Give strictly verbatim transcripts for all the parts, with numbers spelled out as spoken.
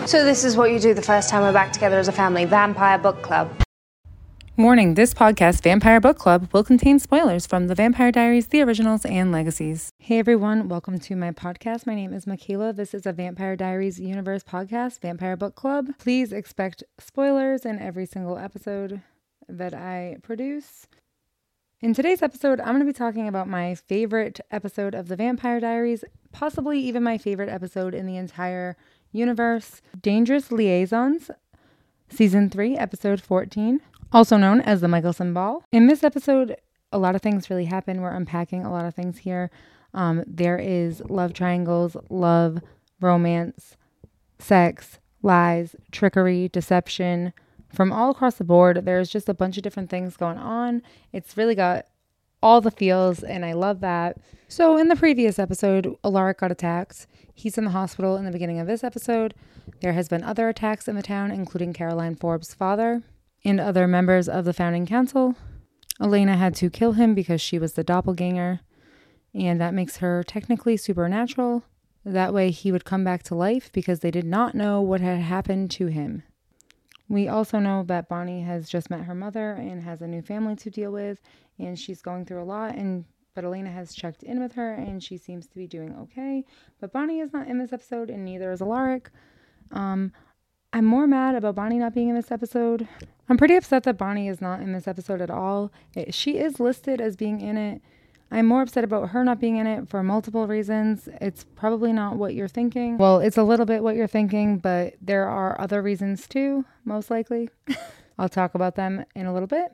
So this is what you do the first time we're back together as a family, Vampire Book Club. Warning, this podcast, Vampire Book Club, will contain spoilers from The Vampire Diaries, the originals, and legacies. Hey everyone, welcome to my podcast. My name is Michaela. This is a Vampire Diaries universe podcast, Vampire Book Club. Please expect spoilers in every single episode that I produce. In today's episode, I'm going to be talking about my favorite episode of The Vampire Diaries, possibly even my favorite episode in the entire universe, Dangerous Liaisons, Season three, Episode fourteen, also known as the Mikaelson Ball. In this episode, a lot of things really happen. We're unpacking a lot of things here. Um, there is love triangles, love, romance, sex, lies, trickery, deception. From all across the board, there's just a bunch of different things going on. It's really got all the feels, and I love that. So in the previous episode, Alaric got attacked. He's in the hospital in the beginning of this episode. There has been other attacks in the town, including Caroline Forbes' father and other members of the founding council. Elena had to kill him because she was the doppelganger, and that makes her technically supernatural. That way he would come back to life because they did not know what had happened to him. We also know that Bonnie has just met her mother and has a new family to deal with, and she's going through a lot, and but Elena has checked in with her, and she seems to be doing okay. But Bonnie is not in this episode, and neither is Alaric. Um, I'm more mad about Bonnie not being in this episode. I'm pretty upset that Bonnie is not in this episode at all. It, she is listed as being in it. I'm more upset about her not being in it for multiple reasons. It's probably not what you're thinking. Well, it's a little bit what you're thinking, but there are other reasons too, most likely. I'll talk about them in a little bit.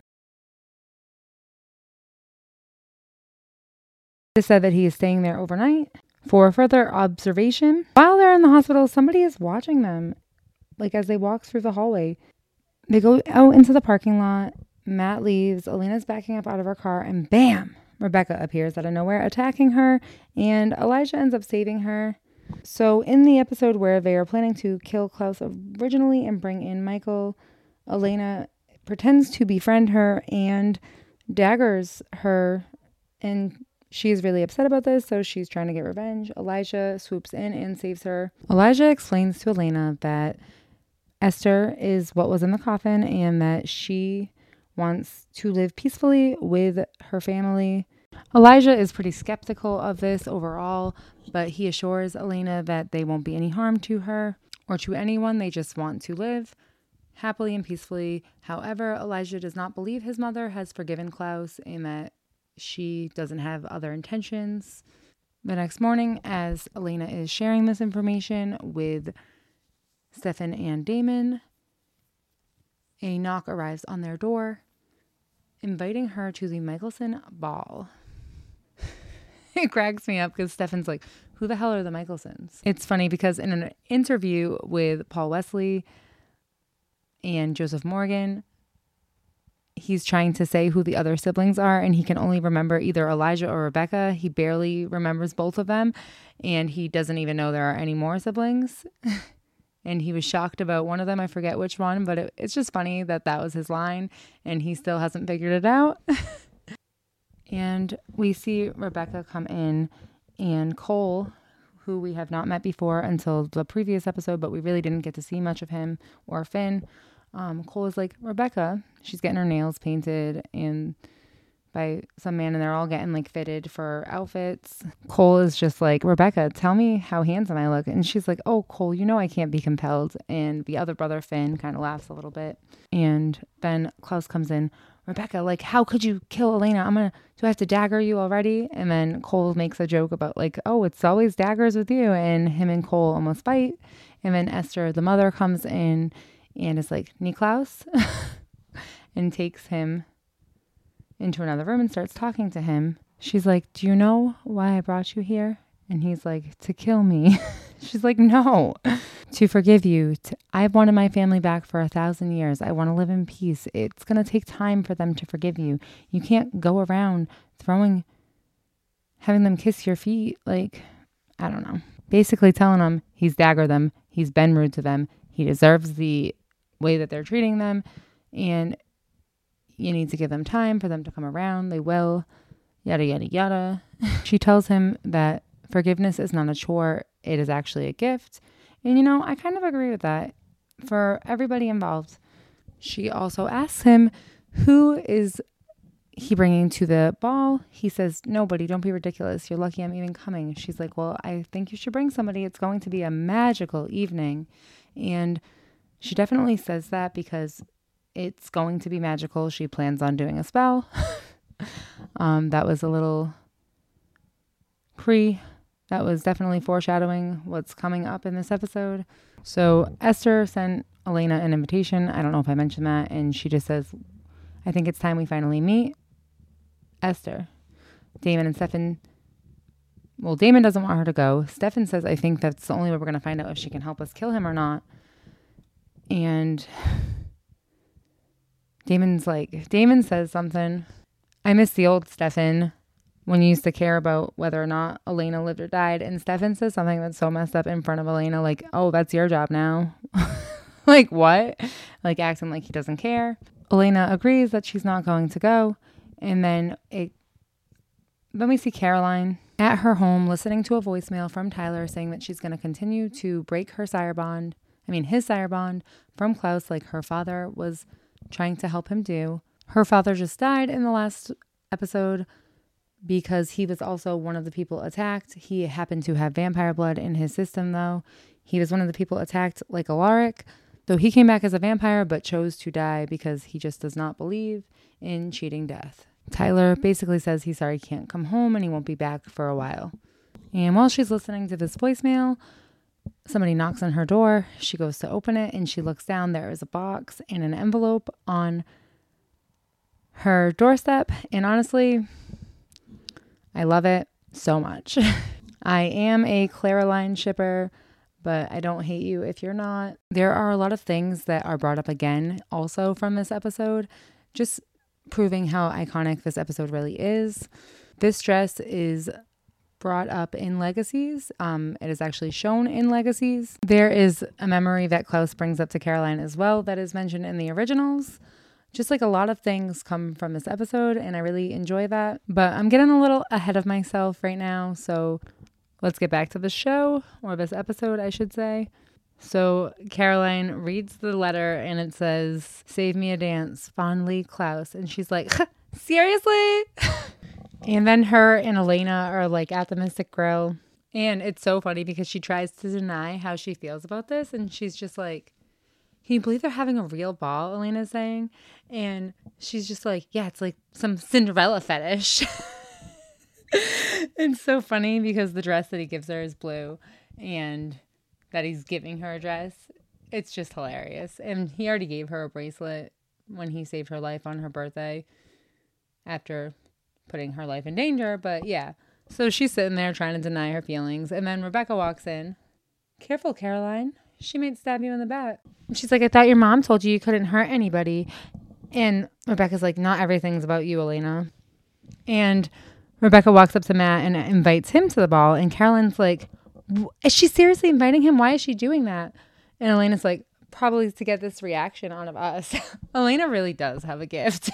It said that he is staying there overnight for further observation. While they're in the hospital, somebody is watching them, like as they walk through the hallway. They go out into the parking lot. Matt leaves. Elena's backing up out of her car, and bam! Rebecca appears out of nowhere, attacking her, and Elijah ends up saving her. So in the episode where they are planning to kill Klaus originally and bring in Michael, Elena pretends to befriend her and daggers her, and she's really upset about this, so she's trying to get revenge. Elijah swoops in and saves her. Elijah explains to Elena that Esther is what was in the coffin and that she wants to live peacefully with her family. Elijah is pretty skeptical of this overall, but he assures Elena that they won't be any harm to her or to anyone. They just want to live happily and peacefully. However, Elijah does not believe his mother has forgiven Klaus and that she doesn't have other intentions. The next morning, as Elena is sharing this information with Stefan and Damon, a knock arrives on their door, inviting her to the Mikaelson Ball. It cracks me up because Stefan's like, who the hell are the Mikaelsons? It's funny because in an interview with Paul Wesley and Joseph Morgan, he's trying to say who the other siblings are, and he can only remember either Elijah or Rebecca. He barely remembers both of them, and he doesn't even know there are any more siblings. And he was shocked about one of them. I forget which one, but it, it's just funny that that was his line, and he still hasn't figured it out. And we see Rebecca come in, and Cole, who we have not met before until the previous episode, but we really didn't get to see much of him or Finn. Um, Cole is like, Rebecca, she's getting her nails painted and by some man, and they're all getting like fitted for outfits. Cole is just like, Rebecca, tell me how handsome I look. And she's like, oh, Cole, you know I can't be compelled. And the other brother, Finn, kind of laughs a little bit. And then Klaus comes in, Rebecca, like, how could you kill Elena? I'm gonna, do I have to dagger you already? And then Cole makes a joke about like, oh, it's always daggers with you. And him and Cole almost fight. And then Esther, the mother, comes in and is like, Niklaus, and takes him into another room and starts talking to him. She's like, do you know why I brought you here? And he's like, to kill me. She's like, no, to forgive you. To, I've wanted my family back for a thousand years. I want to live in peace. It's going to take time for them to forgive you. You can't go around throwing, having them kiss your feet. Like, I don't know. Basically telling them he's daggered them. He's been rude to them. He deserves the way that they're treating them. And you need to give them time for them to come around. They will. Yada, yada, yada. She tells him that forgiveness is not a chore. It is actually a gift. And you know, I kind of agree with that for everybody involved. She also asks him, who is he bringing to the ball? He says, nobody. Don't be ridiculous. You're lucky I'm even coming. She's like, well, I think you should bring somebody. It's going to be a magical evening. And she definitely says that because it's going to be magical. She plans on doing a spell. um, that was a little pre, that was definitely foreshadowing what's coming up in this episode. So Esther sent Elena an invitation. I don't know if I mentioned that. And she just says, I think it's time we finally meet. Esther. Damon and Stefan. Well, Damon doesn't want her to go. Stefan says, I think that's the only way we're going to find out if she can help us kill him or not. And Damon's like, Damon says something. I miss the old Stefan when you used to care about whether or not Elena lived or died. And Stefan says something that's so messed up in front of Elena, like, oh, that's your job now. Like, what? Like, acting like he doesn't care. Elena agrees that she's not going to go. And then it, then we see Caroline at her home listening to a voicemail from Tyler saying that she's going to continue to break her sire bond. I mean, his sire bond from Klaus, like her father was trying to help him do. Her father just died in the last episode because he was also one of the people attacked. He happened to have vampire blood in his system, though. He was one of the people attacked like Alaric, though he came back as a vampire but chose to die because he just does not believe in cheating death. Tyler basically says he's sorry he can't come home and he won't be back for a while. And while she's listening to this voicemail, somebody knocks on her door. She goes to open it and she looks down. There is a box and an envelope on her doorstep. And honestly, I love it so much. I am a Caroline shipper, but I don't hate you if you're not. There are a lot of things that are brought up again also from this episode, just proving how iconic this episode really is. This dress is brought up in Legacies. Um, it is actually shown in Legacies. There is a memory that Klaus brings up to Caroline as well that is mentioned in the originals. Just like a lot of things come from this episode, and I really enjoy that. But I'm getting a little ahead of myself right now, so let's get back to the show, or this episode, I should say. So Caroline reads the letter and it says, save me a dance, fondly Klaus. And she's like, seriously? And then her and Elena are like at the Mystic Grill. And it's so funny because she tries to deny how she feels about this. And she's just like, can you believe they're having a real ball? Elena's saying. And she's just like, yeah, it's like some Cinderella fetish. It's so funny because the dress that he gives her is blue. And that he's giving her a dress. It's just hilarious. And he already gave her a bracelet when he saved her life on her birthday after putting her life in danger. But yeah, so she's sitting there trying to deny her feelings. And then Rebecca walks in. Careful, Caroline. She might stab you in the back. And she's like, I thought your mom told you you couldn't hurt anybody. And Rebecca's like, not everything's about you, Elena. And Rebecca walks up to Matt and invites him to the ball. And Caroline's like, is she seriously inviting him? Why is she doing that? And Elena's like, probably to get this reaction out of us. Elena really does have a gift.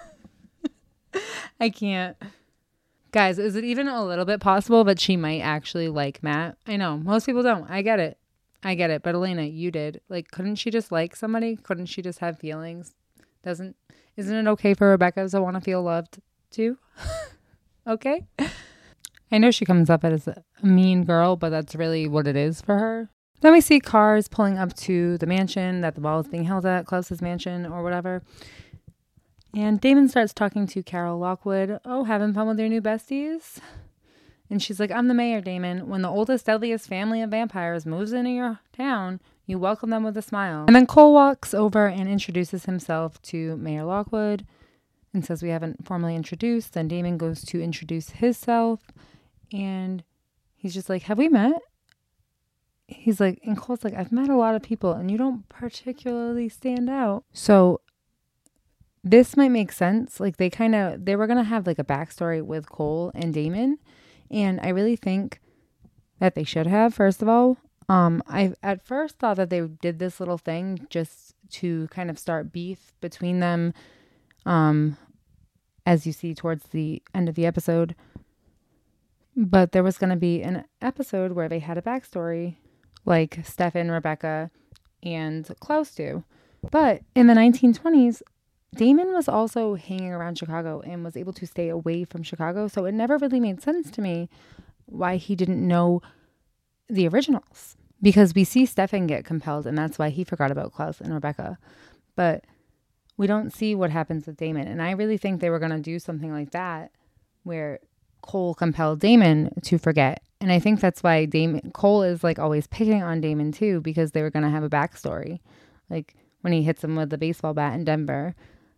I can't. Guys, is it even a little bit possible that she might actually like Matt? I know, most people don't. I get it. I get it. But Elena, you did. Like, couldn't she just like somebody? Couldn't she just have feelings? Doesn't, isn't it okay for Rebecca to want to feel loved too? Okay. I know she comes up as a mean girl, but that's really what it is for her. Then we see cars pulling up to the mansion that the ball is being held at, Klaus's mansion or whatever. And Damon starts talking to Carol Lockwood. Oh, having fun with your new besties? And she's like, I'm the mayor, Damon. When the oldest, deadliest family of vampires moves into your town, you welcome them with a smile. And then Cole walks over and introduces himself to Mayor Lockwood and says we haven't formally introduced. Then Damon goes to introduce himself. And he's just like, have we met? He's like, and Cole's like, I've met a lot of people and you don't particularly stand out. So this might make sense. Like they kind of, they were going to have like a backstory with Cole and Damon. And I really think that they should have, first of all. Um, I at first thought that they did this little thing just to kind of start beef between them. Um, as you see towards the end of the episode. But there was going to be an episode where they had a backstory like Stefan, Rebecca, and Klaus do. But in the nineteen twenties, Damon was also hanging around Chicago and was able to stay away from Chicago. So it never really made sense to me why he didn't know the originals. Because we see Stefan get compelled, and that's why he forgot about Klaus and Rebecca. But we don't see what happens with Damon. And I really think they were going to do something like that, where Cole compelled Damon to forget. And I think that's why Damon Cole is like always picking on Damon too, because they were going to have a backstory. Like when he hits him with the baseball bat in Denver.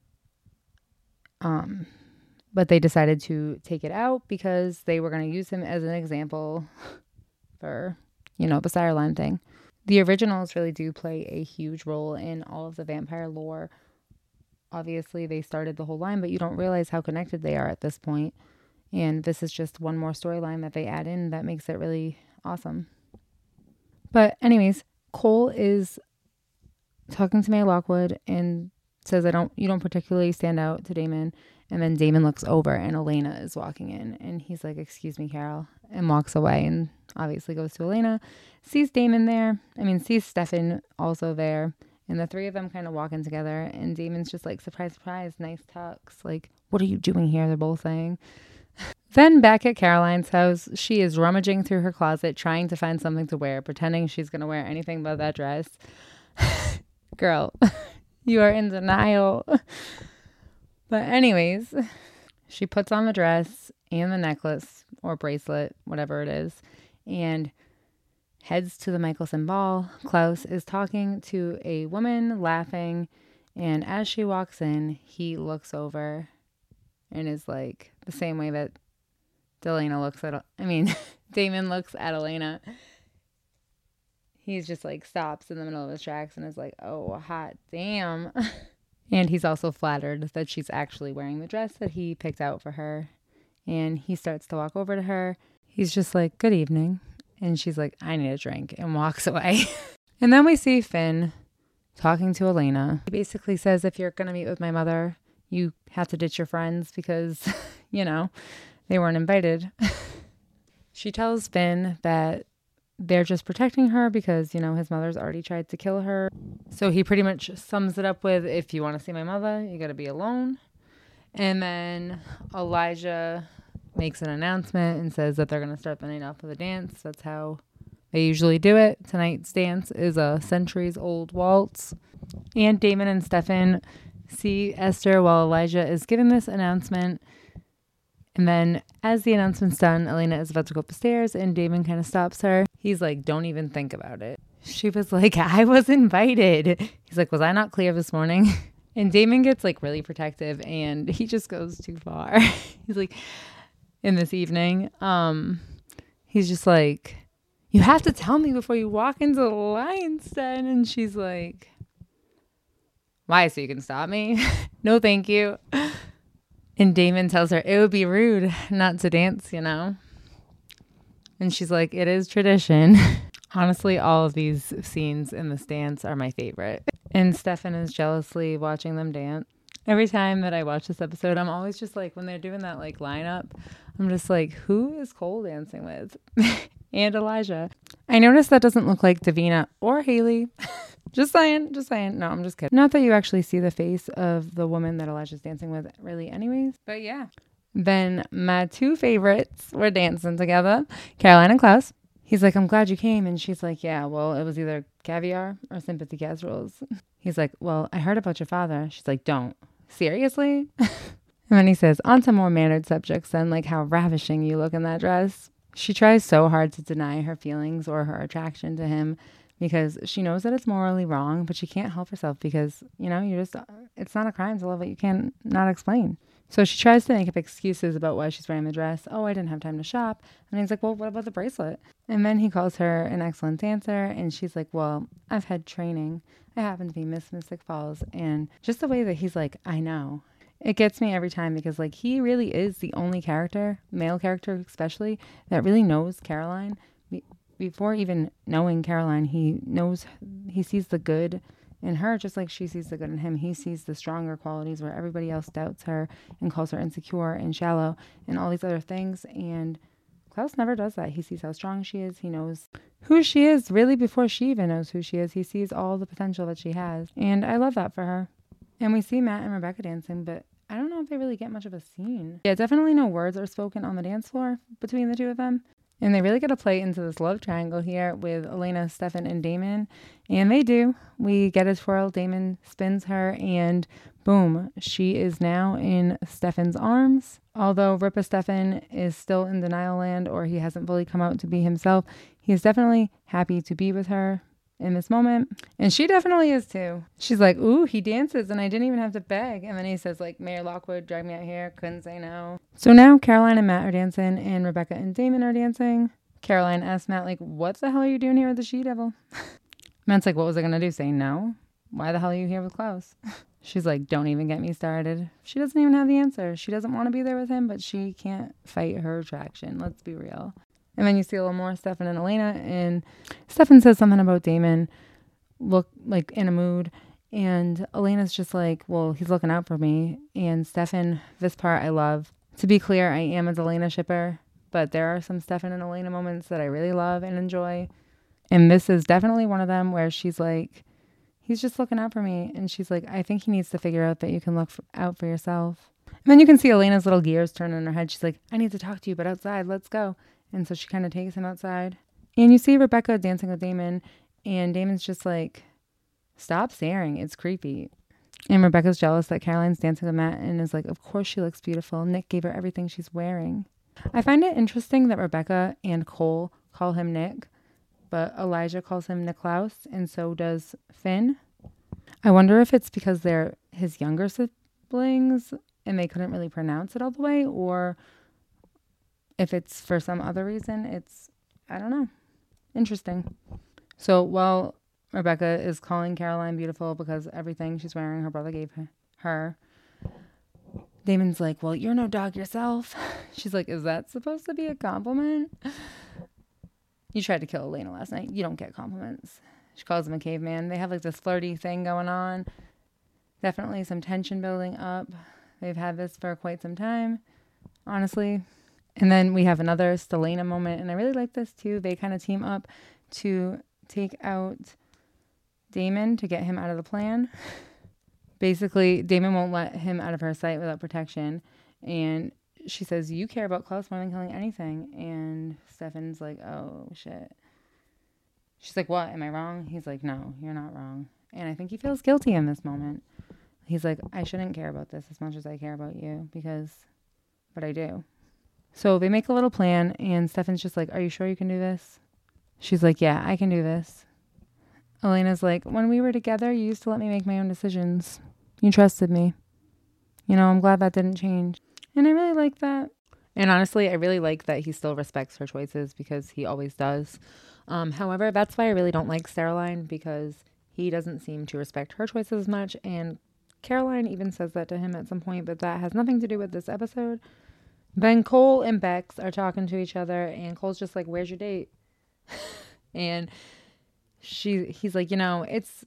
Um, but they decided to take it out because they were going to use him as an example for, you know, the Sireline thing. The originals really do play a huge role in all of the vampire lore. Obviously, they started the whole line, but you don't realize how connected they are at this point. And this is just one more storyline that they add in that makes it really awesome. But anyways, Cole is talking to May Lockwood and says, I don't, you don't particularly stand out to Damon. And then Damon looks over and Elena is walking in and he's like, excuse me, Carol, and walks away and obviously goes to Elena, sees Damon there. I mean, sees Stefan also there. And the three of them kind of walking together and Damon's just like, surprise, surprise, nice tux. Like, what are you doing here? They're both saying. Then back at Caroline's house, she is rummaging through her closet, trying to find something to wear, pretending she's going to wear anything but that dress. Girl, you are in denial. But anyways, she puts on the dress and the necklace or bracelet, whatever it is, and heads to the Michelson ball. Klaus is talking to a woman, laughing, and as she walks in, he looks over and is like the same way that Delana looks at, I mean, Damon looks at Elena. He's just like stops in the middle of his tracks and is like, oh, hot damn. And he's also flattered that she's actually wearing the dress that he picked out for her. And he starts to walk over to her. He's just like, good evening. And she's like, I need a drink, and walks away. And then we see Finn talking to Elena. He basically says, if you're going to meet with my mother, you have to ditch your friends because, you know, they weren't invited. She tells Finn that they're just protecting her because, you know, his mother's already tried to kill her. So he pretty much sums it up with, if you want to see my mother, you got to be alone. And then Elijah makes an announcement and says that they're going to start the night off with a dance. That's how they usually do it. Tonight's dance is a centuries-old waltz. And Damon and Stefan see Esther while Elijah is giving this announcement. And then as the announcement's done, Elena is about to go up the stairs and Damon kind of stops her. He's like, don't even think about it. She was like, I was invited. He's like, was I not clear this morning? And Damon gets like really protective and he just goes too far. He's like, in this evening, um, he's just like, you have to tell me before you walk into the lion's den. And she's like, why? So you can stop me? No, thank you. And Damon tells her it would be rude not to dance, you know? And she's like, it is tradition. Honestly, all of these scenes in this dance are my favorite. And Stefan is jealously watching them dance. Every time that I watch this episode, I'm always just like, when they're doing that like lineup, I'm just like, who is Cole dancing with? And Elijah. I noticed that doesn't look like Davina or Haley. Just saying, just saying. No, I'm just kidding. Not that you actually see the face of the woman that Elijah's dancing with really anyways. But yeah. Then my two favorites were dancing together. Caroline and Klaus. He's like, I'm glad you came. And she's like, yeah, well, it was either caviar or sympathy casseroles. He's like, well, I heard about your father. She's like, don't. Seriously? And then he says, on to more mannered subjects then, like how ravishing you look in that dress. She tries so hard to deny her feelings or her attraction to him because she knows that it's morally wrong, but she can't help herself because, you know, you just, it's not a crime to love what you can not explain. So she tries to make up excuses about why she's wearing the dress. Oh, I didn't have time to shop. And he's like, well, what about the bracelet? And then he calls her an excellent dancer. And she's like, well, I've had training. I happen to be Miss Mystic Falls. And just the way that he's like, I know. It gets me every time because like he really is the only character, male character especially, that really knows Caroline. Be- before even knowing Caroline, he knows, he sees the good in her just like she sees the good in him. He sees the stronger qualities where everybody else doubts her and calls her insecure and shallow and all these other things. And Klaus never does that. He sees how strong she is. He knows who she is really before she even knows who she is. He sees all the potential that she has. And I love that for her. And we see Matt and Rebecca dancing, but I don't know if they really get much of a scene. Yeah, definitely no words are spoken on the dance floor between the two of them. And they really get to play into this love triangle here with Elena, Stefan, and Damon. And they do. We get a twirl. Damon spins her, and boom, she is now in Stefan's arms. Although Rippa Stefan is still in denial land, or he hasn't fully come out to be himself, he is definitely happy to be with her in this moment. And she definitely is too. She's like, ooh, he dances and I didn't even have to beg. And then he says, like, Mayor Lockwood dragged me out here, couldn't say no. So now Caroline and Matt are dancing, and Rebecca and Damon are dancing. Caroline asks Matt, like, what the hell are you doing here with the she-devil? Matt's like, what was I gonna do, say no? Why the hell are you here with Klaus? She's like, don't even get me started. She doesn't even have the answer. She doesn't want to be there with him, but she can't fight her attraction. Let's be real. And then you see a little more Stefan and Elena, and Stefan says something about Damon look like in a mood, and Elena's just like, well, he's looking out for me. And Stefan, this part I love. To be clear, I am a Elena shipper, but there are some Stefan and Elena moments that I really love and enjoy. And this is definitely one of them where she's like, he's just looking out for me. And she's like, I think he needs to figure out that you can look for, out for yourself. And then you can see Elena's little gears turn in her head. She's like, I need to talk to you, but outside, let's go. And so she kind of takes him outside. And you see Rebecca dancing with Damon. And Damon's just like, stop staring. It's creepy. And Rebecca's jealous that Caroline's dancing with Matt and is like, of course she looks beautiful. Nick gave her everything she's wearing. I find it interesting that Rebecca and Cole call him Nick, but Elijah calls him Niklaus, and so does Finn. I wonder if it's because they're his younger siblings and they couldn't really pronounce it all the way, or if it's for some other reason. It's, I don't know. Interesting. So while Rebecca is calling Caroline beautiful because everything she's wearing her brother gave her, her, Damon's like, well, you're no dog yourself. She's like, is that supposed to be a compliment? You tried to kill Elena last night. You don't get compliments. She calls him a caveman. They have like this flirty thing going on. Definitely some tension building up. They've had this for quite some time, honestly. And then we have another Stelena moment, and I really like this too. They kind of team up to take out Damon to get him out of the plan. Basically, Damon won't let him out of her sight without protection. And she says, you care about Klaus more than killing anything. And Stefan's like, oh, shit. She's like, what? Am I wrong? He's like, no, you're not wrong. And I think he feels guilty in this moment. He's like, I shouldn't care about this as much as I care about you because, but I do. So they make a little plan, and Stefan's just like, are you sure you can do this? She's like, yeah, I can do this. Elena's like, when we were together, you used to let me make my own decisions. You trusted me. You know, I'm glad that didn't change. And I really like that. And honestly, I really like that he still respects her choices because he always does. Um, however, that's why I really don't like Caroline, because he doesn't seem to respect her choices as much. And Caroline even says that to him at some point, but that has nothing to do with this episode. Then Cole and Bex are talking to each other, and Cole's just like, where's your date? And she, he's like, you know, it's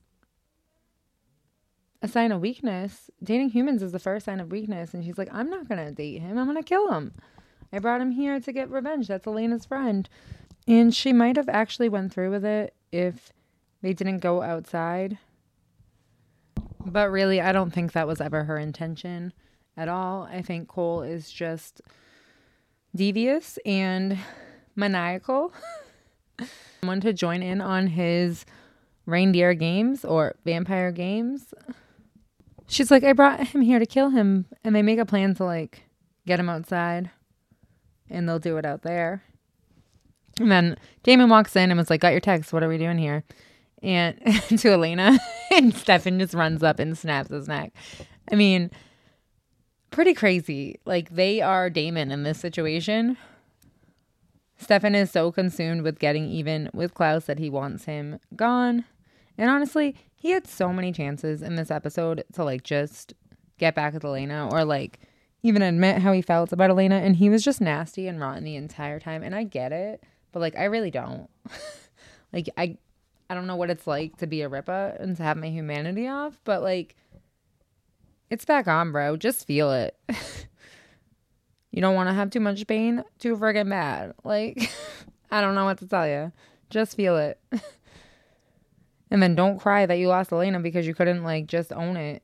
a sign of weakness. Dating humans is the first sign of weakness. And she's like, I'm not going to date him. I'm going to kill him. I brought him here to get revenge. That's Elena's friend. And she might have actually went through with it if they didn't go outside. But really, I don't think that was ever her intention at all. I think Cole is just devious and maniacal. Someone to join in on his reindeer games or vampire games. She's like, I brought him here to kill him. And they make a plan to like get him outside, and they'll do it out there. And then Damon walks in and was like, got your text. What are we doing here? And to Elena, and Stefan just runs up and snaps his neck. I mean, pretty crazy. Like, they are Damon in this situation. Stefan is so consumed with getting even with Klaus that he wants him gone. And honestly, he had so many chances in this episode to like just get back with Elena, or like even admit how he felt about Elena. And he was just nasty and rotten the entire time. And I get it, but like, I really don't. Like, I, I don't know what it's like to be a Rippa and to have my humanity off, but like, it's back on, bro. Just feel it. You don't want to have too much pain, too friggin' bad. Like, I don't know what to tell you. Just feel it. And then don't cry that you lost Elena because you couldn't, like, just own it.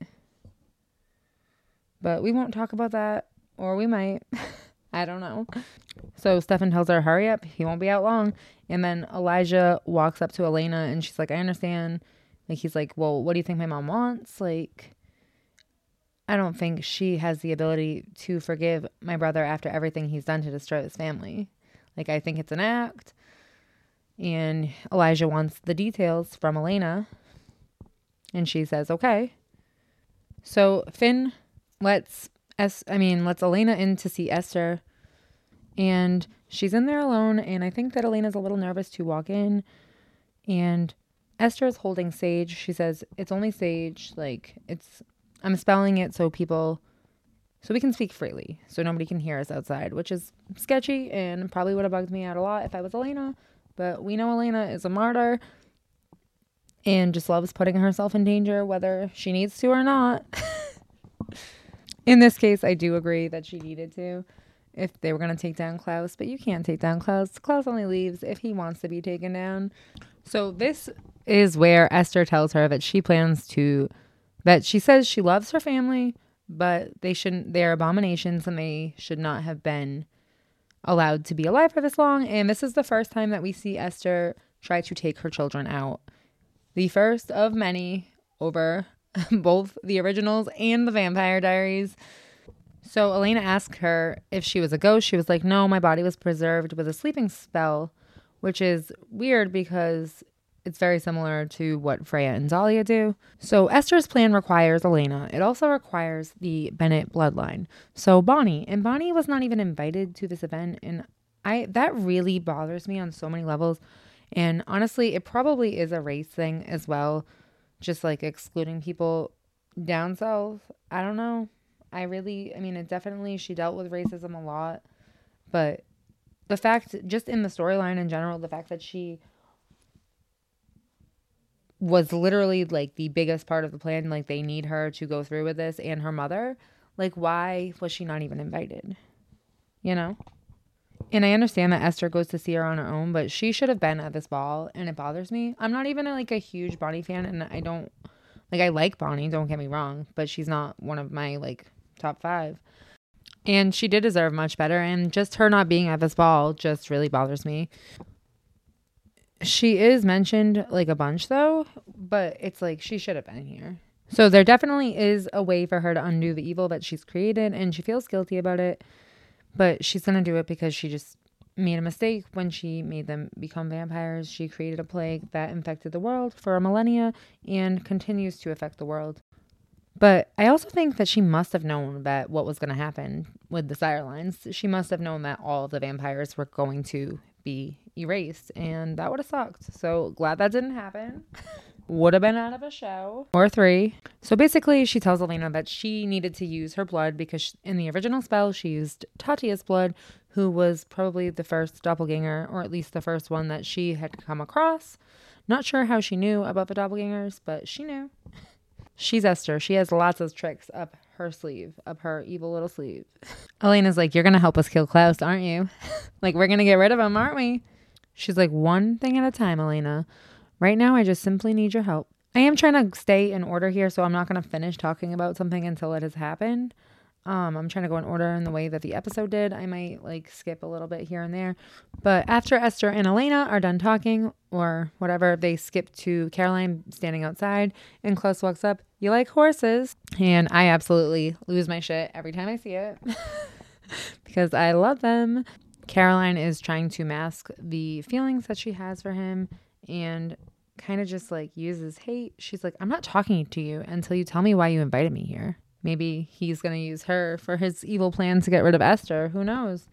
But we won't talk about that. Or we might. I don't know. So Stefan tells her, hurry up. He won't be out long. And then Elijah walks up to Elena and she's like, I understand. Like, he's like, well, what do you think my mom wants? Like, I don't think she has the ability to forgive my brother after everything he's done to destroy his family. Like, I think it's an act. And Elijah wants the details from Elena. And she says, okay. So Finn lets Es- I mean, lets Elena in to see Esther. And she's in there alone. And I think that Elena's a little nervous to walk in. And Esther is holding Sage. She says, it's only Sage. Like, it's, I'm spelling it so people, so we can speak freely. So nobody can hear us outside, which is sketchy and probably would have bugged me out a lot if I was Elena. But we know Elena is a martyr and just loves putting herself in danger, whether she needs to or not. In this case, I do agree that she needed to if they were going to take down Klaus, but you can't take down Klaus. Klaus only leaves if he wants to be taken down. So this is where Esther tells her that she plans to, that she says she loves her family, but they shouldn't, they're abominations and they should not have been allowed to be alive for this long. And this is the first time that we see Esther try to take her children out. The first of many over both the originals and the Vampire Diaries. So Elena asked her if she was a ghost. She was like, no, my body was preserved with a sleeping spell, which is weird because it's very similar to what Freya and Dahlia do. So Esther's plan requires Elena. It also requires the Bennett bloodline. So Bonnie, and Bonnie was not even invited to this event. And I that really bothers me on so many levels. And honestly, it probably is a race thing as well. Just like excluding people down south. I don't know. I really, I mean, it definitely, she dealt with racism a lot. But the fact, just in the storyline in general, the fact that she was literally like the biggest part of the plan, like they need her to go through with this, and her mother, like why was she not even invited? You know? And I understand that Esther goes to see her on her own, but she should have been at this ball, and it bothers me. I'm not even a, like a huge Bonnie fan, and I don't, like I like Bonnie, don't get me wrong, but she's not one of my like top five. And she did deserve much better, and just her not being at this ball just really bothers me. She is mentioned like a bunch though, but it's like she should have been here. So there definitely is a way for her to undo the evil that she's created, and she feels guilty about it. But she's going to do it because she just made a mistake when she made them become vampires. She created a plague that infected the world for a millennia and continues to affect the world. But I also think that she must have known that what was going to happen with the Sire lines. She must have known that all of the vampires were going to be erased, and that would have sucked. So glad that didn't happen. Would have been out of a show or three. So basically she tells Elena that she needed to use her blood because in the original spell she used Tatia's blood, who was probably the first doppelganger, or at least the first one that she had come across. Not sure how she knew about the doppelgangers, but she knew. She's Esther. She has lots of tricks up her sleeve, up her evil little sleeve. Elena's like, you're going to help us kill Klaus, aren't you? Like, we're going to get rid of him, aren't we? She's like, one thing at a time, Elena. Right now, I just simply need your help. I am trying to stay in order here, so I'm not going to finish talking about something until it has happened. Um, I'm trying to go in order in the way that the episode did. I might like skip a little bit here and there. But after Esther and Elena are done talking or whatever, they skip to Caroline standing outside, and Klaus walks up. You like horses? And I absolutely lose my shit every time I see it because I love them. Caroline is trying to mask the feelings that she has for him and kind of just like uses hate. She's like, I'm not talking to you until you tell me why you invited me here. Maybe he's going to use her for his evil plan to get rid of Esther. Who knows?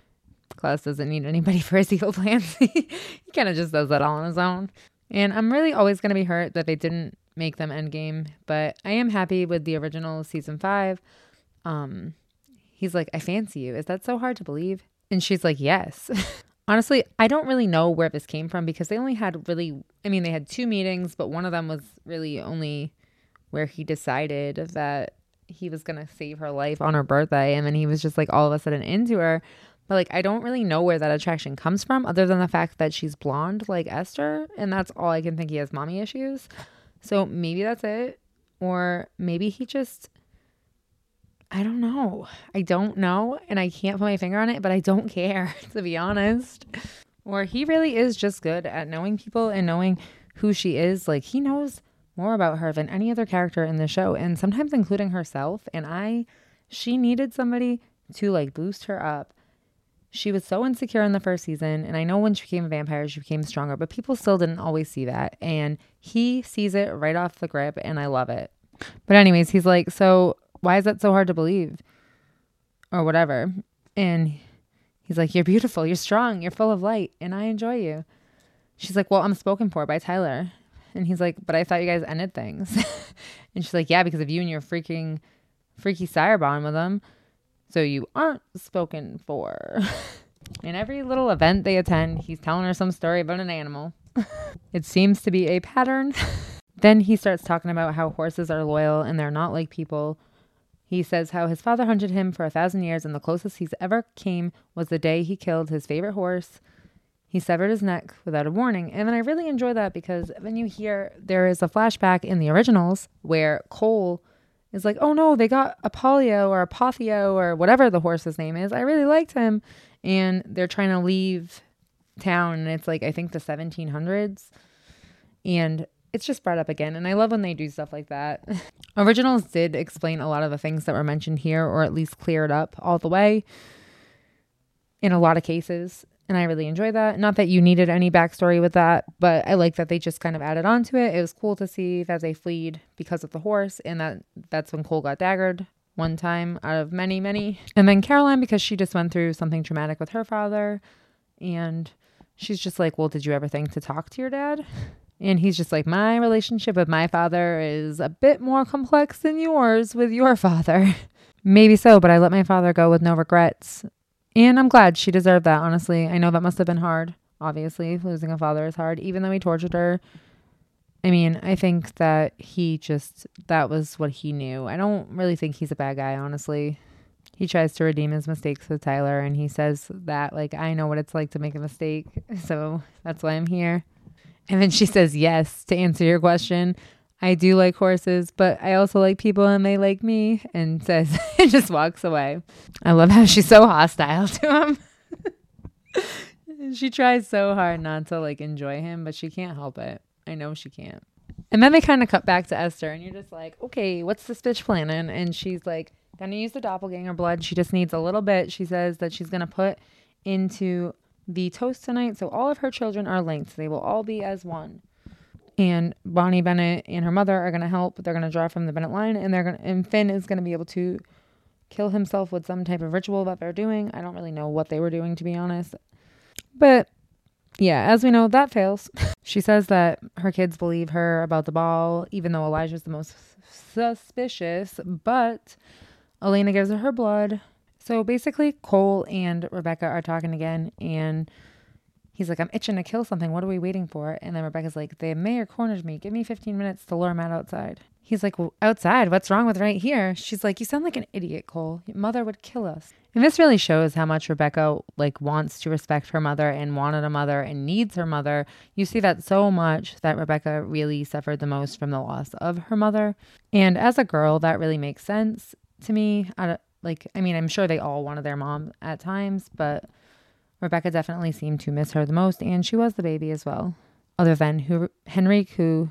Klaus doesn't need anybody for his evil plans. He kind of just does that all on his own. And I'm really always going to be hurt that they didn't make them Endgame. But I am happy with the original season five. Um, he's like, I fancy you. Is that so hard to believe? And she's like, yes. Honestly, I don't really know where this came from because they only had really, I mean, they had two meetings, but one of them was really only where he decided that he was going to save her life on her birthday. And then he was just like all of a sudden into her. But like, I don't really know where that attraction comes from other than the fact that she's blonde like Esther. And that's all I can think. He has mommy issues. So maybe that's it. Or maybe he just, I don't know. I don't know. And I can't put my finger on it, but I don't care, to be honest. Or he really is just good at knowing people and knowing who she is. Like, he knows more about her than any other character in the show, and sometimes including herself. And I, she needed somebody to like boost her up. She was so insecure in the first season, and I know when she became a vampire, she became stronger, but people still didn't always see that. And he sees it right off the grip, and I love it. But anyways, he's like, so why is that so hard to believe? Or whatever. And he's like, you're beautiful, you're strong, you're full of light, and I enjoy you. She's like, well, I'm spoken for by Tyler. And he's like, but I thought you guys ended things. And she's like, yeah, because of you and your freaking freaky sire bond with him. So you aren't spoken for. In every little event they attend, he's telling her some story about an animal. It seems to be a pattern. Then he starts talking about how horses are loyal and they're not like people. He says how his father hunted him for a thousand years and the closest he's ever came was the day he killed his favorite horse. He severed his neck without a warning. And then I really enjoy that because when you hear there is a flashback in the originals where Cole is like, oh no, they got Apollio or Apothio or whatever the horse's name is. I really liked him. And they're trying to leave town. And it's like, I think the seventeen hundreds. And it's just brought up again. And I love when they do stuff like that. Originals did explain a lot of the things that were mentioned here, or at least clear it up all the way in a lot of cases. And I really enjoy that. Not that you needed any backstory with that, but I like that they just kind of added on to it. It was cool to see that they fled because of the horse, and that that's when Cole got daggered one time out of many, many. And then Caroline, because she just went through something traumatic with her father, and she's just like, well, did you ever think to talk to your dad? And he's just like, my relationship with my father is a bit more complex than yours with your father. Maybe so, but I let my father go with no regrets. And I'm glad she deserved that, honestly. I know that must have been hard. Obviously, losing a father is hard, even though he tortured her. I mean, I think that he just, that was what he knew. I don't really think he's a bad guy, honestly. He tries to redeem his mistakes with Tyler, and he says that, like, I know what it's like to make a mistake, so that's why I'm here. And then she says yes to answer your question. I do like horses, but I also like people and they like me, and says and just walks away. I love how she's so hostile to him. She tries so hard not to like enjoy him, but she can't help it. I know she can't. And then they kind of cut back to Esther, and you're just like, okay, what's this bitch planning? And she's like, gonna use the doppelganger blood. She just needs a little bit. She says that she's gonna put into the toast tonight, so all of her children are linked. They will all be as one. And Bonnie Bennett and her mother are going to help. They're going to draw from the Bennett line, and they're going and Finn is going to be able to kill himself with some type of ritual that they're doing. I don't really know what they were doing, to be honest. But yeah, as we know, that fails. She says that her kids believe her about the ball, even though Elijah's the most suspicious, but Elena gives her her blood. So basically, Cole and Rebecca are talking again, and he's like, I'm itching to kill something. What are we waiting for? And then Rebecca's like, the mayor cornered me. Give me fifteen minutes to lure him out outside. He's like, well, outside? What's wrong with right here? She's like, you sound like an idiot, Cole. Your mother would kill us. And this really shows how much Rebecca like wants to respect her mother and wanted a mother and needs her mother. You see that so much that Rebecca really suffered the most from the loss of her mother. And as a girl, that really makes sense to me. I, like, I mean, I'm sure they all wanted their mom at times, but Rebecca definitely seemed to miss her the most, and she was the baby as well. Other than who, Henrique, who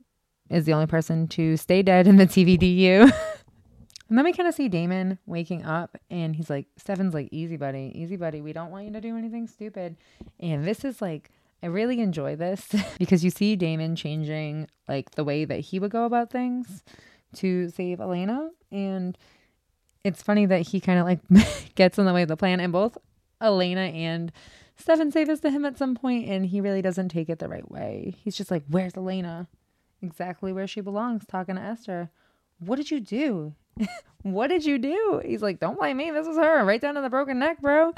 is the only person to stay dead in the T V D U. And then we kind of see Damon waking up, and he's like, Stefan's like, easy, buddy, easy, buddy. We don't want you to do anything stupid. And this is like, I really enjoy this because you see Damon changing like the way that he would go about things to save Elena. And it's funny that he kind of like gets in the way of the plan, and both Elena and Stefan say this to him at some point, and he really doesn't take it the right way. He's just like, where's Elena? Exactly where she belongs, talking to Esther. What did you do? What did you do? He's like, don't blame me. This was her. Right down to the broken neck, bro.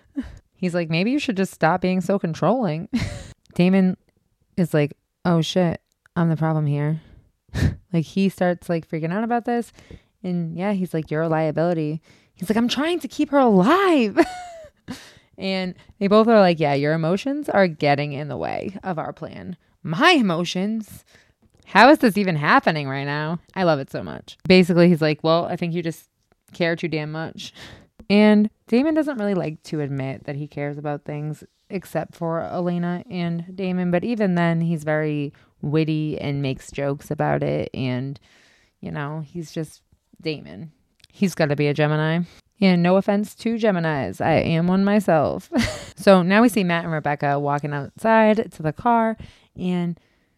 He's like, maybe you should just stop being so controlling. Damon is like, oh shit, I'm the problem here. Like he starts like freaking out about this. And yeah, he's like, you're a liability. He's like, I'm trying to keep her alive. And they both are like, yeah, your emotions are getting in the way of our plan. My emotions? How is this even happening right now? I love it so much. Basically, he's like, well, I think you just care too damn much. And Damon doesn't really like to admit that he cares about things except for Elena and Damon. But even then, he's very witty and makes jokes about it. And, you know, he's just Damon. He's got to be a Gemini. And no offense to Geminis, I am one myself. So now we see Matt and Rebecca walking outside to the car. And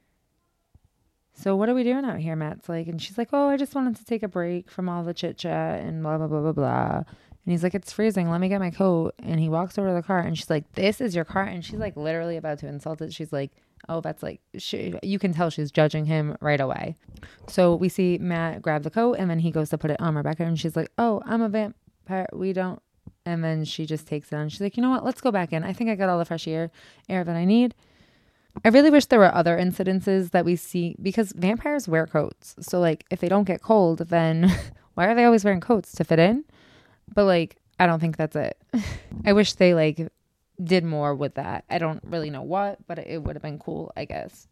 so what are we doing out here? Matt's like, and she's like, oh, I just wanted to take a break from all the chit chat and blah, blah, blah, blah, blah. And he's like, it's freezing. Let me get my coat. And he walks over to the car and she's like, this is your car. And she's like literally about to insult it. She's like, oh, that's like, she, you can tell she's judging him right away. So we see Matt grab the coat and then he goes to put it on Rebecca. And she's like, oh, I'm a vampire. We don't. And then she just takes it on. She's like, you know what? Let's go back in. I think I got all the fresh air, air that I need. I really wish there were other incidences that we see because vampires wear coats. So like if they don't get cold, then why are they always wearing coats? To fit in? But like, I don't think that's it. I wish they like did more with that. I don't really know what, but it would have been cool, I guess.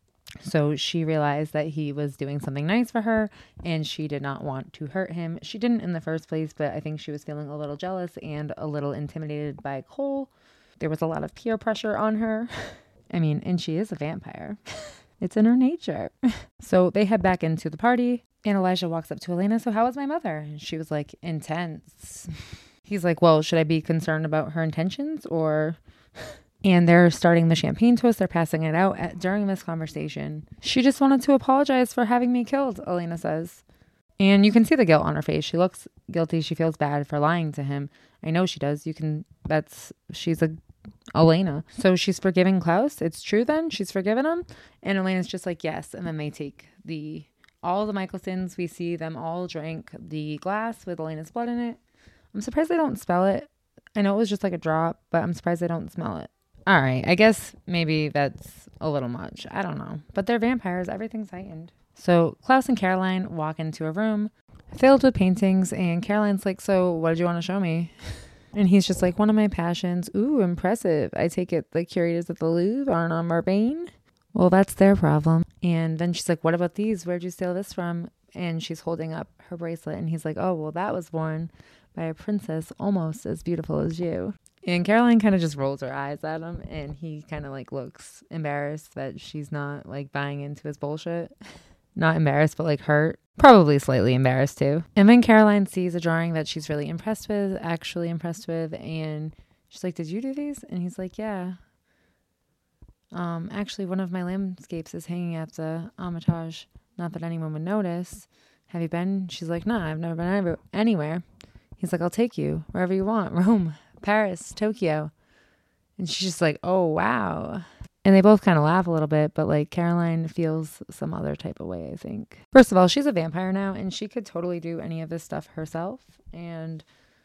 So she realized that he was doing something nice for her and she did not want to hurt him. She didn't in the first place, but I think she was feeling a little jealous and a little intimidated by Cole. There was a lot of peer pressure on her. I mean, and she is a vampire. It's in her nature. So they head back into the party and Elijah walks up to Elena. So how was my mother? And she was like, intense. He's like, well, should I be concerned about her intentions or... And they're starting the champagne toast. They're passing it out at, during this conversation. She just wanted to apologize for having me killed, Elena says. And you can see the guilt on her face. She looks guilty. She feels bad for lying to him. I know she does. You can, that's, she's a Elena. So she's forgiving Klaus. It's true then. She's forgiven him. And Elena's just like, yes. And then they take the, all the Michelsons. We see them all drink the glass with Elena's blood in it. I'm surprised they don't smell it. I know it was just like a drop, but I'm surprised they don't smell it. All right. I guess maybe that's a little much. I don't know. But they're vampires. Everything's heightened. So Klaus and Caroline walk into a room filled with paintings. And Caroline's like, so what did you want to show me? And he's just like, one of my passions. Ooh, impressive. I take it the curators at the Louvre aren't on Marbane. Well, that's their problem. And then she's like, what about these? Where'd you steal this from? And she's holding up her bracelet. And he's like, oh, well, that was worn by a princess almost as beautiful as you. And Caroline kind of just rolls her eyes at him. And he kind of like looks embarrassed that she's not like buying into his bullshit. Not embarrassed, but like hurt. Probably slightly embarrassed too. And then Caroline sees a drawing that she's really impressed with, actually impressed with. And she's like, did you do these? And he's like, yeah. Um, actually, one of my landscapes is hanging at the Hermitage. Not that anyone would notice. Have you been? She's like, nah, I've never been ever, anywhere. He's like, I'll take you wherever you want. Rome, Paris, Tokyo. And she's just like, oh, wow. And they both kind of laugh a little bit, but like Caroline feels some other type of way, I think. First of all, she's a vampire now and she could totally do any of this stuff herself. And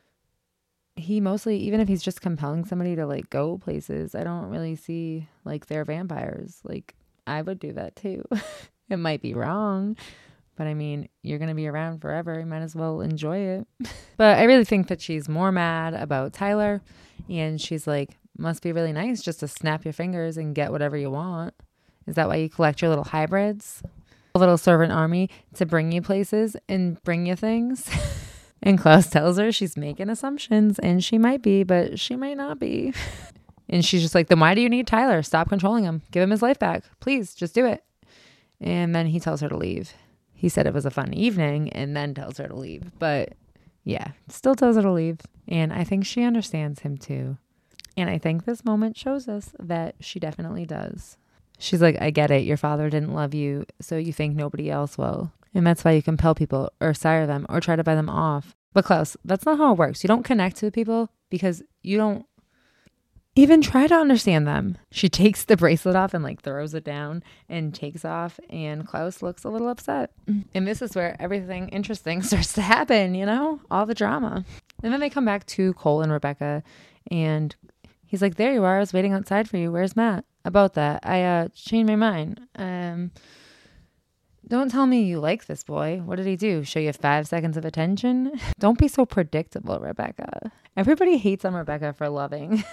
he mostly, even if he's just compelling somebody to like go places, I don't really see like they're vampires. Like I would do that too. It might be wrong, but I mean, you're going to be around forever. You might as well enjoy it. But I really think that she's more mad about Tyler. And she's like, must be really nice just to snap your fingers and get whatever you want. Is that why you collect your little hybrids? A little servant army to bring you places and bring you things. And Klaus tells her she's making assumptions. And she might be, but she might not be. And she's just like, then why do you need Tyler? Stop controlling him. Give him his life back. Please, just do it. And then he tells her to leave. He said it was a fun evening and then tells her to leave. But yeah, still tells her to leave. And I think she understands him too. And I think this moment shows us that she definitely does. She's like, I get it. Your father didn't love you, so you think nobody else will. And that's why you compel people or sire them or try to buy them off. But Klaus, that's not how it works. You don't connect to people because you don't even try to understand them. She takes the bracelet off and like throws it down and takes off. And Klaus looks a little upset. And this is where everything interesting starts to happen, you know, all the drama. And then they come back to Cole and Rebecca and he's like, there you are. I was waiting outside for you. Where's Matt? About that. I uh changed my mind. Um, Don't tell me you like this boy. What did he do? Show you five seconds of attention? Don't be so predictable, Rebecca. Everybody hates on Rebecca for loving.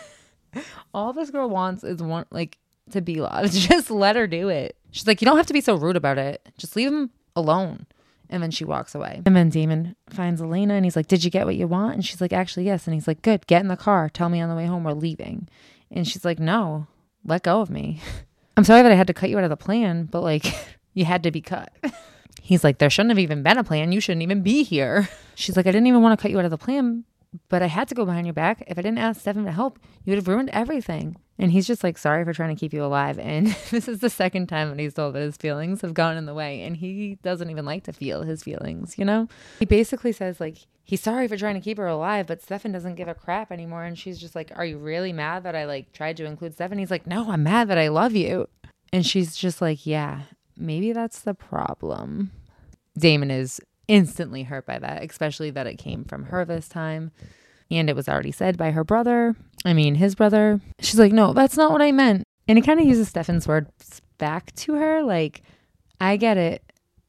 All this girl wants is one, like, to be loved. Just let her do it. She's like, you don't have to be so rude about it. Just leave him alone. And then she walks away. And then Damon finds Elena and he's like, did you get what you want? And she's like, actually, yes. And he's like, good, get in the car. Tell me on the way home we're leaving. And she's like, no, let go of me. I'm sorry that I had to cut you out of the plan, but like, you had to be cut. He's like, there shouldn't have even been a plan. You shouldn't even be here. She's like, I didn't even want to cut you out of the plan, but I had to go behind your back. If I didn't ask Stefan to help, you would have ruined everything. And he's just like, sorry for trying to keep you alive. And this is the second time that he's told that his feelings have gone in the way. And he doesn't even like to feel his feelings, you know? He basically says like, he's sorry for trying to keep her alive, but Stefan doesn't give a crap anymore. And she's just like, are you really mad that I like tried to include Stefan? He's like, no, I'm mad that I love you. And she's just like, yeah, maybe that's the problem. Damon is instantly hurt by that, especially that it came from her this time. And it was already said by her brother. I mean, his brother. She's like, no, that's not what I meant. And he kind of uses Stefan's words back to her. Like, I get it,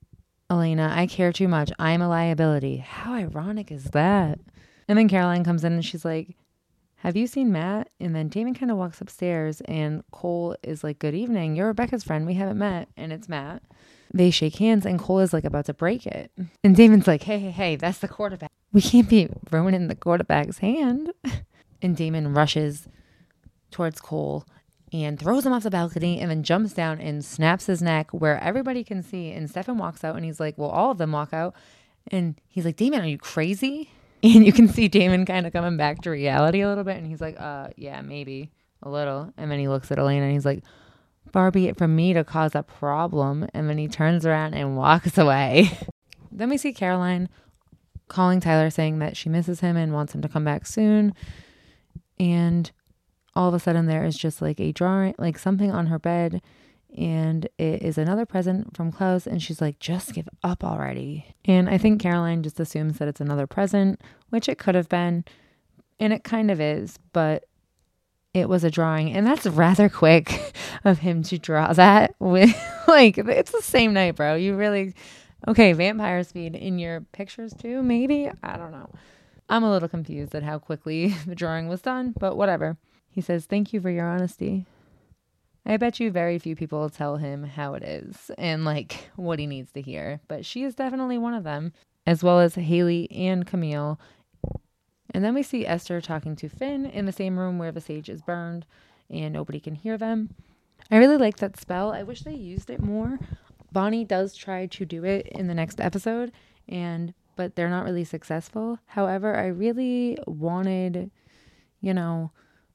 Elena. I care too much. I'm a liability. How ironic is that? And then Caroline comes in and she's like, have you seen Matt? And then Damon kind of walks upstairs and Cole is like, good evening. You're Rebecca's friend. We haven't met. And it's Matt. They shake hands and Cole is like about to break it. And Damon's like, hey, hey, hey, that's the quarterback. We can't be ruining the quarterback's hand. And Damon rushes towards Cole and throws him off the balcony and then jumps down and snaps his neck where everybody can see. And Stefan walks out and he's like, well, all of them walk out. And he's like, Damon, are you crazy? And you can see Damon kind of coming back to reality a little bit. And he's like, uh, yeah, maybe a little. And then he looks at Elena and he's like, far be it from me to cause a problem. And then he turns around and walks away. Then we see Caroline calling Tyler saying that she misses him and wants him to come back soon. And all of a sudden there is just like a drawing, like something on her bed. And it is another present from Klaus. And she's like, just give up already. And I think Caroline just assumes that it's another present, which it could have been. And it kind of is, but it was a drawing. And that's rather quick of him to draw that with, like, it's the same night, bro. You really, okay, vampire speed in your pictures too, maybe? I don't know. I'm a little confused at how quickly the drawing was done, but whatever. He says, thank you for your honesty. I bet you very few people will tell him how it is and like what he needs to hear, but she is definitely one of them, as well as Haley and Camille. And then we see Esther talking to Finn in the same room where the sage is burned and nobody can hear them. I really like that spell. I wish they used it more. Bonnie does try to do it in the next episode, and but they're not really successful. However, I really wanted, you know,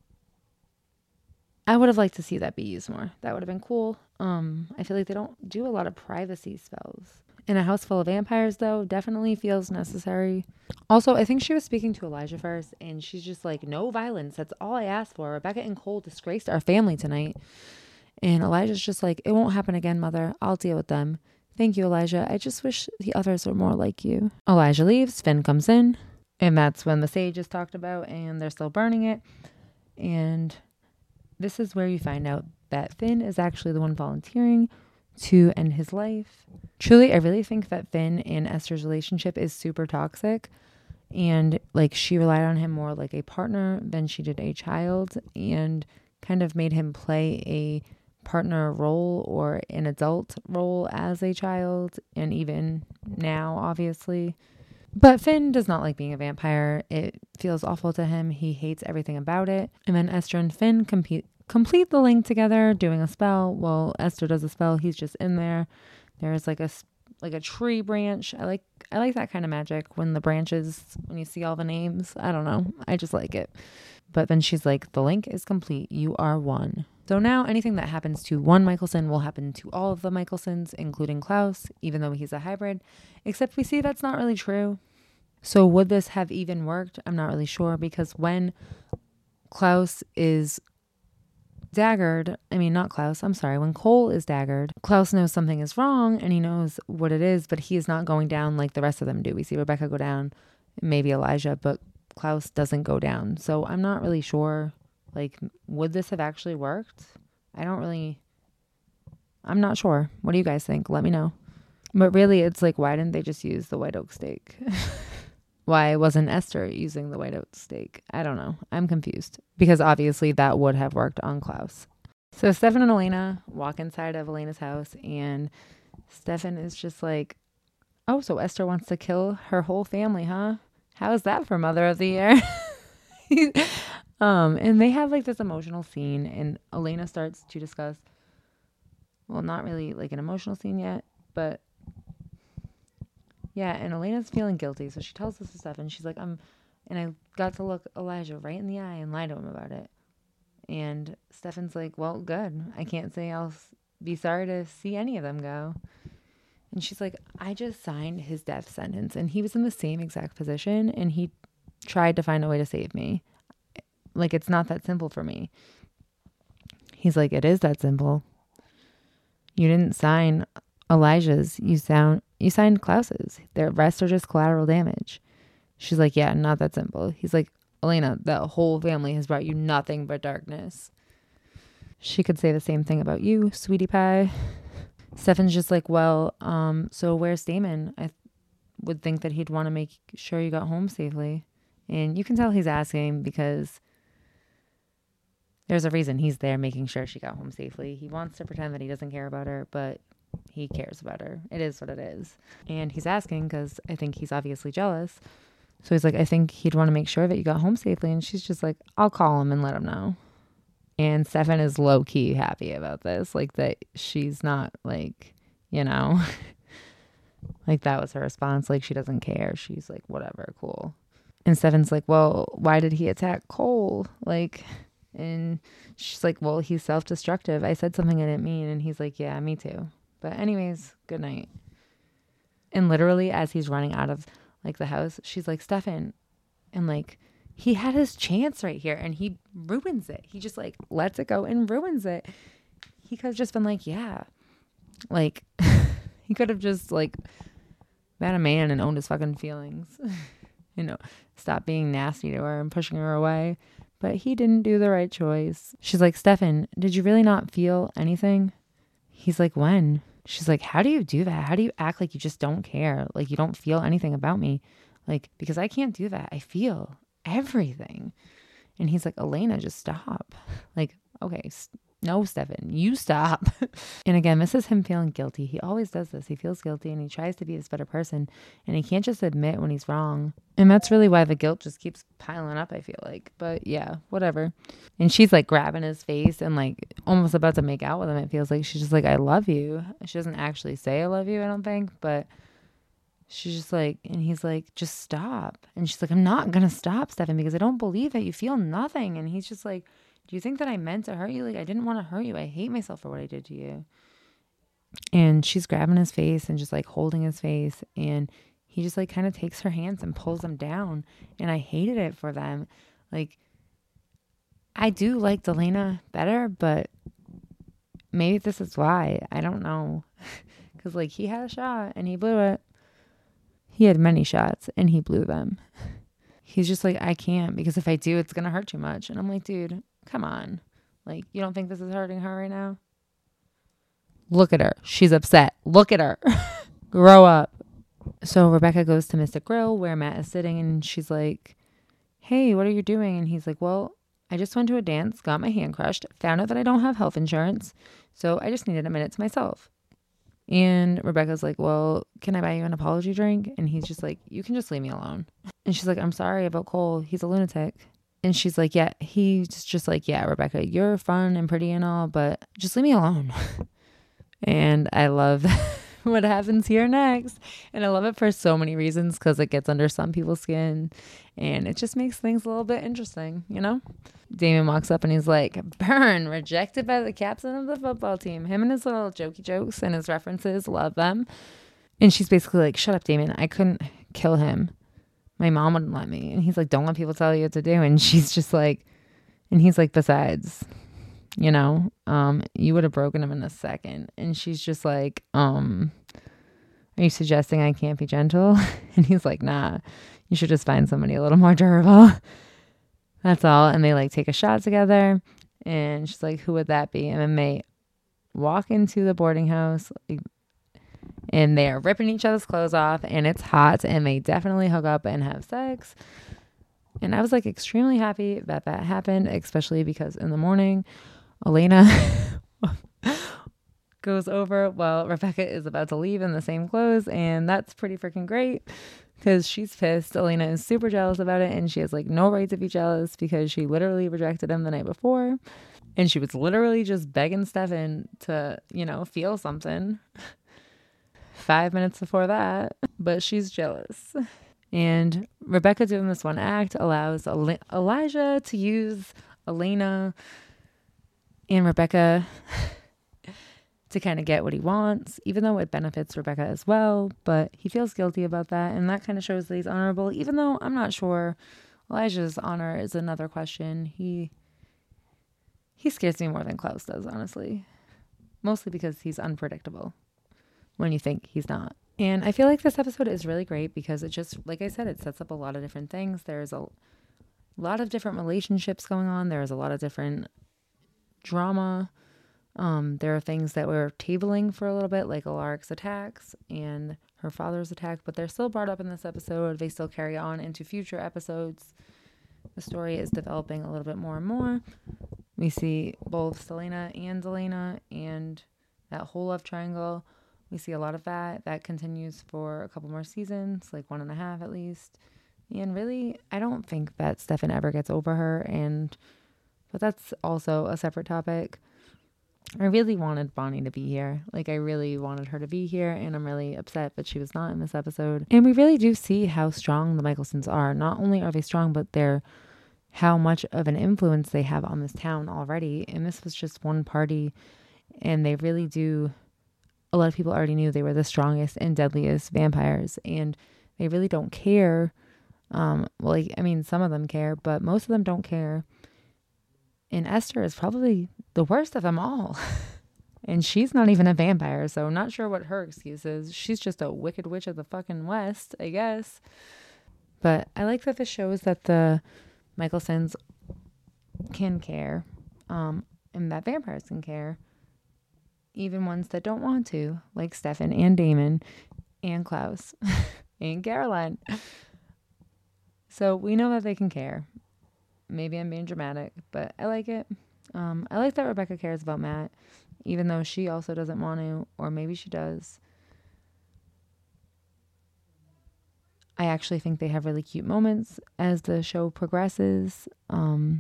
I would have liked to see that be used more. That would have been cool. Um, I feel like they don't do a lot of privacy spells. In a house full of vampires, though, definitely feels necessary. Also, I think she was speaking to Elijah first, and she's just like, no violence. That's all I asked for. Rebecca and Cole disgraced our family tonight. And Elijah's just like, it won't happen again, Mother. I'll deal with them. Thank you, Elijah. I just wish the others were more like you. Elijah leaves. Finn comes in. And that's when the sage is talked about, and they're still burning it. And this is where you find out that Finn is actually the one volunteering to end his life. Truly, I really think that Finn and Esther's relationship is super toxic. And like she relied on him more like a partner than she did a child, and kind of made him play a partner role or an adult role as a child, and even now, obviously. But Finn does not like being a vampire. It feels awful to him. He hates everything about it. And then Esther and Finn compete, complete the link together, doing a spell. Well, Esther does a spell. He's just in there. There's like a like a tree branch. I like I like that kind of magic when the branches, when you see all the names. I don't know. I just like it. But then she's like, the link is complete. You are one. So now anything that happens to one Mikaelson will happen to all of the Mikaelsons, including Klaus, even though he's a hybrid. Except we see that's not really true. So would this have even worked? I'm not really sure, because when Klaus is daggered, I mean, not Klaus, I'm sorry, when Cole is daggered, Klaus knows something is wrong and he knows what it is, but he is not going down like the rest of them do. We see Rebecca go down, maybe Elijah, but Klaus doesn't go down. So I'm not really sure, like, would this have actually worked? I don't really, I'm not sure. What do you guys think? Let me know. But really, it's like, why didn't they just use the white oak steak? Why wasn't Esther using the white oak steak? I don't know. I'm confused. Because obviously that would have worked on Klaus. So Stefan and Elena walk inside of Elena's house, and Stefan is just like, oh, so Esther wants to kill her whole family, huh? How's that for Mother of the Year? um, and they have like this emotional scene, and Elena starts to discuss, well, not really like an emotional scene yet, but yeah, and Elena's feeling guilty, so she tells this to Stefan. She's like, I'm, and I got to look Elijah right in the eye and lie to him about it. And Stefan's like, well, good. I can't say I'll be sorry to see any of them go. And she's like, I just signed his death sentence, and he was in the same exact position, and he tried to find a way to save me. Like, it's not that simple for me. He's like, it is that simple. You didn't sign Elijah's. You sound you signed Klaus's. The rest are just collateral damage. She's like, yeah, not that simple. He's like, Elena, that whole family has brought you nothing but darkness. She could say the same thing about you, sweetie pie. Stefan's just like, well, um, so where's Damon? I th- would think that he'd want to make sure you got home safely. And you can tell he's asking because there's a reason he's there making sure she got home safely. He wants to pretend that he doesn't care about her, but he cares about her. It is what it is. And he's asking because I think he's obviously jealous. So he's like, I think he'd want to make sure that you got home safely. And she's just like, I'll call him and let him know. And Stefan is low-key happy about this. Like, that she's not, like, you know, like, that was her response. Like, she doesn't care. She's like, whatever, cool. And Stefan's like, well, why did he attack Cole? Like, and she's like, well, he's self-destructive. I said something I didn't mean. And he's like, yeah, me too. But anyways, good night. And literally, as he's running out of, like, the house, she's like, Stefan. And, like, he had his chance right here, and he ruins it. He just, like, lets it go and ruins it. He could have just been like, yeah. Like, he could have just, like, been a man and owned his fucking feelings. You know, stop being nasty to her and pushing her away. But he didn't do the right choice. She's like, Stefan, did you really not feel anything? He's like, when? She's like, how do you do that? How do you act like you just don't care? Like, you don't feel anything about me? Like, because I can't do that. I feel everything. And he's like, Elena, just stop. Like, okay, no, Stefan, you stop. And again, this is him feeling guilty. He always does this. He feels guilty and he tries to be this better person, and he can't just admit when he's wrong. And that's really why the guilt just keeps piling up, I feel like. But yeah, whatever. And she's like grabbing his face and like almost about to make out with him. It feels like she's just like, I love you. She doesn't actually say I love you, I don't think, but she's just like, and he's like, just stop. And she's like, I'm not going to stop, Stefan, because I don't believe that you feel nothing. And he's just like, do you think that I meant to hurt you? Like, I didn't want to hurt you. I hate myself for what I did to you. And she's grabbing his face and just like holding his face. And he just like kind of takes her hands and pulls them down. And I hated it for them. Like, I do like Delana better, but maybe this is why. I don't know. Because like he had a shot and he blew it. He had many shots and he blew them. He's just like, I can't, because if I do, it's going to hurt too much. And I'm like, dude, come on. Like, you don't think this is hurting her right now? Look at her. She's upset. Look at her. Grow up. So Rebecca goes to Mystic Grill where Matt is sitting, and she's like, hey, what are you doing? And he's like, well, I just went to a dance, got my hand crushed, found out that I don't have health insurance, so I just needed a minute to myself. And Rebecca's like, well, can I buy you an apology drink? And he's just like, you can just leave me alone. And she's like, I'm sorry about Cole. He's a lunatic. And she's like, yeah, he's just like, yeah, Rebecca, you're fun and pretty and all, but just leave me alone. And I love what happens here next. And I love it for so many reasons, because it gets under some people's skin and it just makes things a little bit interesting, you know? Damon walks up and he's like, burn, rejected by the captain of the football team. Him and his little jokey jokes and his references, love them. And she's basically like, shut up, Damon. I couldn't kill him. My mom wouldn't let me. And he's like, don't let people tell you what to do. And she's just like, and he's like, besides, you know, um, you would have broken him in a second. And she's just like, um, are you suggesting I can't be gentle? And he's like, nah, you should just find somebody a little more durable. That's all. And they like take a shot together. And she's like, who would that be? And then they walk into the boarding house. and they're ripping each other's clothes off, and it's hot, and they definitely hook up and have sex. And I was like extremely happy that that happened, especially because in the morning, Elena goes over while Rebecca is about to leave in the same clothes, and that's pretty freaking great because she's pissed. Elena is super jealous about it, and she has like no right to be jealous because she literally rejected him the night before, and she was literally just begging Stefan to, you know, feel something five minutes before that, but she's jealous. And Rebecca doing this one act allows El- Elijah to use Elena and Rebecca to kind of get what he wants, even though it benefits Rebecca as well. But he feels guilty about that, and that kind of shows that he's honorable, even though I'm not sure. Elijah's honor is another question. He he scares me more than Klaus does, honestly. Mostly because he's unpredictable when you think he's not. And I feel like this episode is really great because it just, like I said, it sets up a lot of different things. There's a lot of different relationships going on. There's a lot of different drama. Um, there are things that we're tabling for a little bit, like Alaric's attacks and her father's attack, but they're still brought up in this episode. They still carry on into future episodes. The story is developing a little bit more and more. We see both Selena and Elena and that whole love triangle. We see a lot of that. That continues for a couple more seasons, like one and a half at least. And really, I don't think that Stefan ever gets over her. And but that's also a separate topic. I really wanted Bonnie to be here. Like, I really wanted her to be here, and I'm really upset that she was not in this episode. And we really do see how strong the Michelsons are. Not only are they strong, but they're how much of an influence they have on this town already. And this was just one party, and they really do. A lot of people already knew they were the strongest and deadliest vampires, and they really don't care. Um, well, like, I mean, some of them care, but most of them don't care. And Esther is probably the worst of them all. And she's not even a vampire, so I'm not sure what her excuse is. She's just a wicked witch of the fucking West, I guess. But I like that this shows that the Michelsons can care, um, and that vampires can care. Even ones that don't want to, like Stefan and Damon and Klaus and Caroline. So we know that they can care. Maybe I'm being dramatic, but I like it. Um, I like that Rebecca cares about Matt, even though she also doesn't want to, or maybe she does. I actually think they have really cute moments as the show progresses. Um,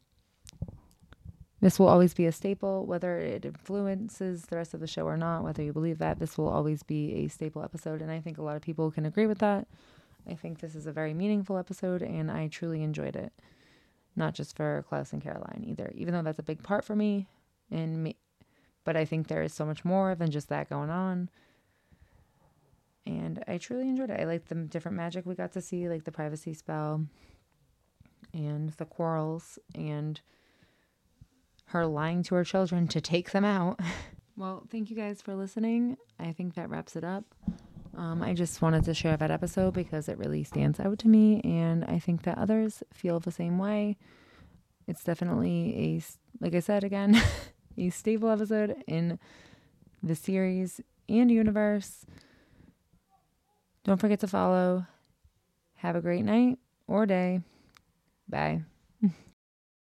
this will always be a staple, whether it influences the rest of the show or not, whether you believe that. This will always be a staple episode, and I think a lot of people can agree with that. I think this is a very meaningful episode, and I truly enjoyed it. Not just for Klaus and Caroline either, even though that's a big part for me, and me, but I think there is so much more than just that going on. And I truly enjoyed it. I liked the different magic we got to see, like the privacy spell and the quarrels and her lying to her children to take them out. Well, thank you guys for listening. I think that wraps it up. Um, I just wanted to share that episode because it really stands out to me, and I think that others feel the same way. It's definitely a, like I said again, a staple episode in the series and universe. Don't forget to follow. Have a great night or day. Bye.